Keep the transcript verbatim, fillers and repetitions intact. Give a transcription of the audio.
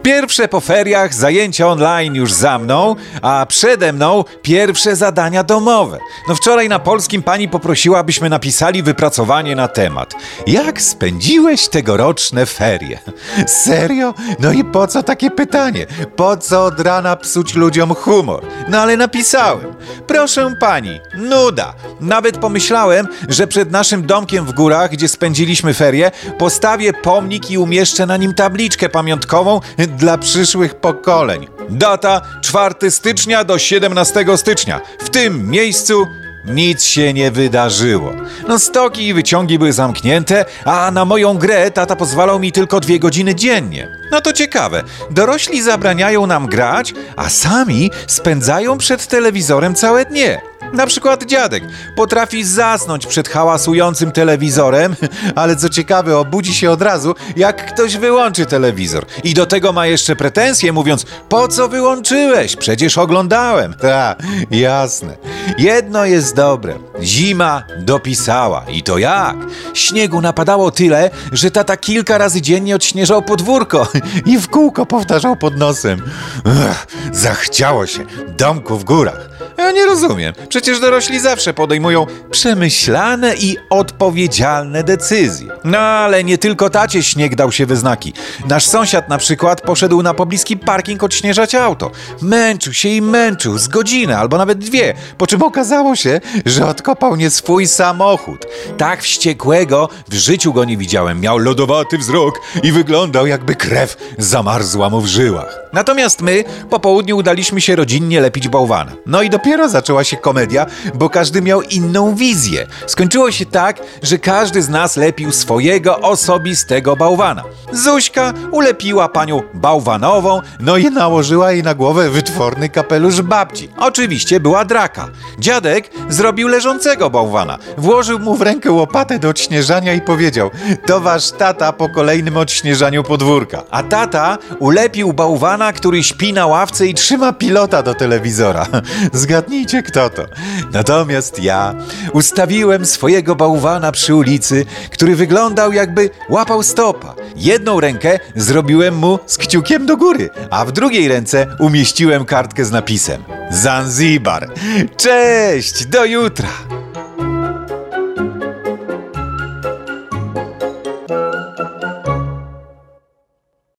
Pierwsze po feriach zajęcia online już za mną, a przede mną pierwsze zadania domowe. No wczoraj na polskim pani poprosiła, abyśmy napisali wypracowanie na temat. Jak spędziłeś tegoroczne ferie? Serio? No i po co takie pytanie? Po co od rana psuć ludziom humor? No ale napisałem. Proszę pani, nuda. Nawet pomyślałem, że przed naszym domkiem w górach, gdzie spędziliśmy ferie, postawię pomnik i umieszczę na nim tabliczkę pamiątkową dla przyszłych pokoleń. Data czwartego stycznia do siedemnastego stycznia. W tym miejscu nic się nie wydarzyło. No stoki i wyciągi były zamknięte, a na moją grę tata pozwalał mi tylko dwie godziny dziennie. No to ciekawe, dorośli zabraniają nam grać, a sami spędzają przed telewizorem całe dnie. Na przykład dziadek potrafi zasnąć przed hałasującym telewizorem, ale co ciekawe, obudzi się od razu, jak ktoś wyłączy telewizor. I do tego ma jeszcze pretensje, mówiąc: po co wyłączyłeś? Przecież oglądałem. Ta, jasne. Jedno jest dobre. Zima dopisała. I to jak? Śniegu napadało tyle, że tata kilka razy dziennie odśnieżał podwórko i w kółko powtarzał pod nosem: Ech, zachciało się domku w górach. Ja nie rozumiem. Przecież dorośli zawsze podejmują przemyślane i odpowiedzialne decyzje. No ale nie tylko tacie śnieg dał się we znaki. Nasz sąsiad na przykład poszedł na pobliski parking odśnieżać auto. Męczył się i męczył z godzinę albo nawet dwie, po czym okazało się, że odkopał nie swój samochód. Tak wściekłego w życiu go nie widziałem. Miał lodowaty wzrok i wyglądał, jakby krew zamarzła mu w żyłach. Natomiast my po południu udaliśmy się rodzinnie lepić bałwana. No i dopiero zaczęła się komedia, bo każdy miał inną wizję. Skończyło się tak, że każdy z nas lepił swojego osobistego bałwana. Zuśka ulepiła panią bałwanową, no i nałożyła jej na głowę wytworny kapelusz babci. Oczywiście była draka. Dziadek zrobił leżącego bałwana. Włożył mu w rękę łopatę do odśnieżania i powiedział: to wasz tata po kolejnym odśnieżaniu podwórka. A tata ulepił bałwana, który śpi na ławce i trzyma pilota do telewizora. Zgadnijcie, kto to. Natomiast ja ustawiłem swojego bałwana przy ulicy, który wyglądał, jakby łapał stopa. Jedną rękę zrobiłem mu z kciukiem do góry, a w drugiej ręce umieściłem kartkę z napisem: Zanzibar. Cześć, do jutra!